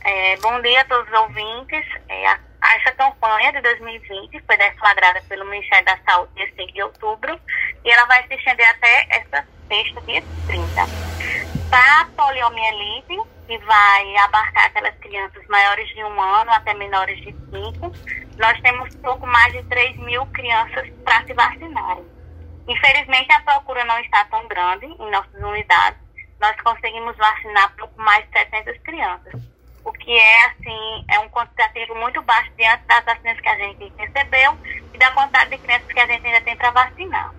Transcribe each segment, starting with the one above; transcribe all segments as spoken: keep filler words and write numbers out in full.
É, bom dia a todos os ouvintes. É, a, essa campanha de dois mil e vinte foi deflagrada pelo Ministério da Saúde dia seis de outubro e ela vai se estender até essa sexta, dia trinta. Para a poliomielite, que vai abarcar aquelas crianças maiores de um ano até menores de cinco, nós temos pouco mais de três mil crianças para se vacinarem. Infelizmente, a procura não está tão grande em nossas unidades. Nós conseguimos vacinar pouco mais de setecentas crianças, o que é, assim, é um quantitativo muito baixo diante das vacinas que a gente recebeu e da quantidade de crianças que a gente ainda tem para vacinar.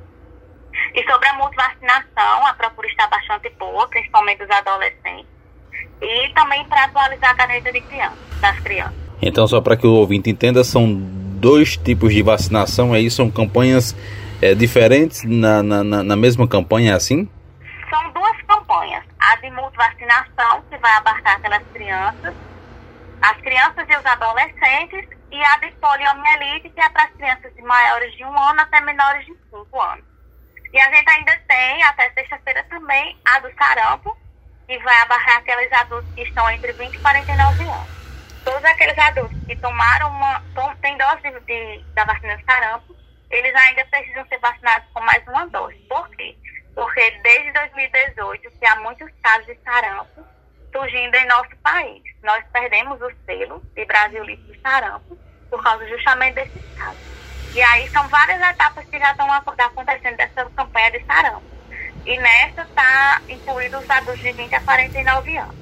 E sobre a multivacinação, a procura está bastante boa, principalmente dos adolescentes, e também para atualizar a caderneta de crianças, das crianças. Então, só para que o ouvinte entenda, são dois tipos de vacinação, aí são campanhas é, diferentes na, na, na mesma campanha, assim? São duas campanhas, a de multivacinação, que vai abarcar aquelas crianças, as crianças e os adolescentes, e a de poliomielite, que é para as crianças de maiores de um ano até menores de cinco anos. E a gente ainda tem, até sexta-feira também, a do sarampo, que vai abarcar aqueles adultos que estão entre vinte e quarenta e nove anos. Todos aqueles adultos que tomaram uma, tom, tem dose de, de, da vacina do sarampo, eles ainda precisam ser vacinados com mais uma dose. Por quê? Porque desde dois mil e dezoito, que há muitos casos de sarampo surgindo em nosso país. Nós perdemos o selo de Brasil Livre de Sarampo por causa justamente desses casos. E aí são várias etapas que já estão acontecendo dessa campanha de sarampo. E nessa está incluído os adultos de vinte a quarenta e nove anos.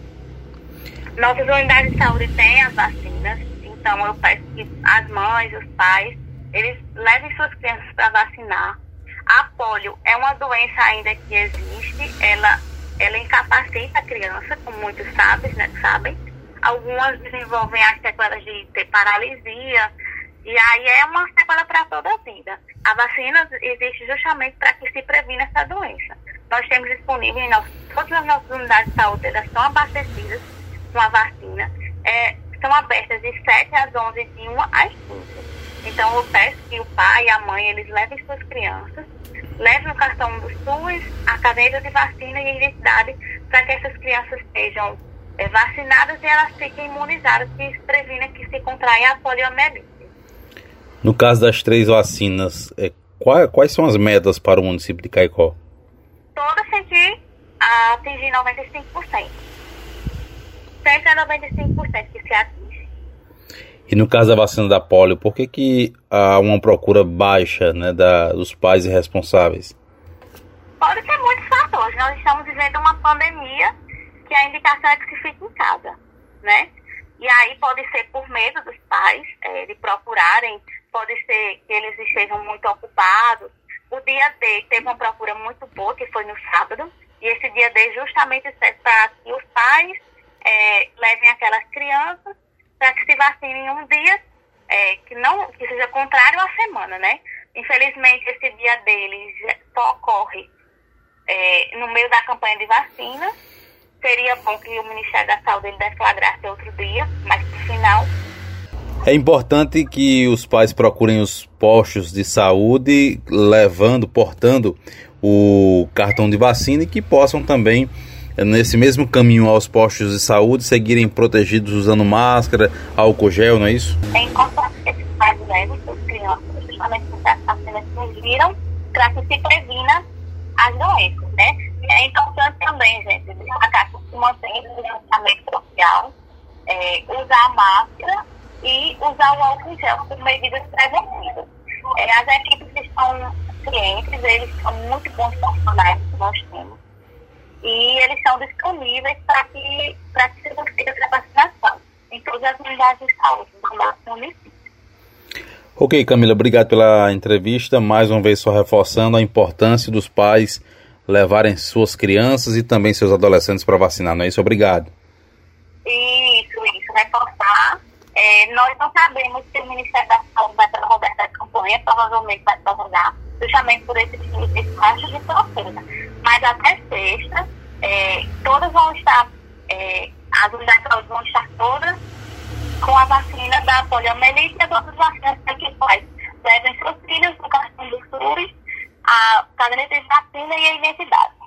Nossas unidades de saúde têm as vacinas, então eu peço que as mães, os pais, eles levem suas crianças para vacinar. A polio é uma doença ainda que existe, ela, ela incapacita a criança, como muitos sabem, né, sabem. Algumas desenvolvem as sequelas de ter paralisia, e aí é uma sequela para toda a vida. A vacina existe justamente para que se previna essa doença. Nós temos disponível em nosso, todas as nossas unidades de saúde, elas estão abastecidas com a vacina. É, estão abertas de sete às onze, de uma às cinco. Então eu peço que o pai e a mãe, eles levem suas crianças, levem o cartão do SUS, a caderneta de vacina e a identidade, para que essas crianças sejam é, vacinadas e elas fiquem imunizadas, que se previna que se contraia a poliomielite. No caso das três vacinas, é, quais, quais são as metas para o município de Caicó? Todas sempre a atingir noventa e cinco por cento. Sempre é noventa e cinco por cento que se atinge. E no caso da vacina da polio, por que, que há uma procura baixa, né, da, dos pais e responsáveis? Pode ser muitos fatores. Nós estamos vivendo uma pandemia que a indicação é que se fique em casa, né? E aí pode ser por medo dos pais é, de procurarem, pode ser que eles estejam muito ocupados. O dia D teve uma procura muito boa, que foi no sábado, e esse dia D justamente serve para que os pais é, levem aquelas crianças para que se vacinem um dia é, que, não, que seja contrário à semana, né? Infelizmente, esse dia deles só ocorre é, no meio da campanha de vacina. Seria bom que o Ministério da Saúde ele deflagrasse outro dia, mas no final. É importante que os pais procurem os postos de saúde, levando, portando o cartão de vacina, e que possam também, nesse mesmo caminho aos postos de saúde, seguirem protegidos usando máscara, álcool gel, não é isso? É importante que esses pais levem suas crianças, justamente porque as vacinas surgiram, para que se previna as doenças, né? E é importante também, gente, destacar que se mantém o distanciamento social, é, usar a máscara e usar o álcool gel por medidas preventivas. É, as equipes estão cientes, eles são muito bons profissionais que nós temos, e eles são disponíveis para que, para que se consiga essa vacinação em todas as unidades de saúde do nosso município. Ok, Camila, obrigado pela entrevista. Mais uma vez só reforçando a importância dos pais levarem suas crianças e também seus adolescentes para vacinar, não é isso? Obrigado. Isso, isso, reforçar. É, nós não sabemos se o Ministério da Saúde vai prorrogar essa campanha, provavelmente vai prorrogar, justamente por esse estágio de procura. Mas até sexta, é, todas vão estar, é, as unidades de saúde vão estar todas com a vacina da poliomielite e as outras vacinas que faz. Levem seus filhos no cartão do SUS, a caderneta de vacina e a identidade.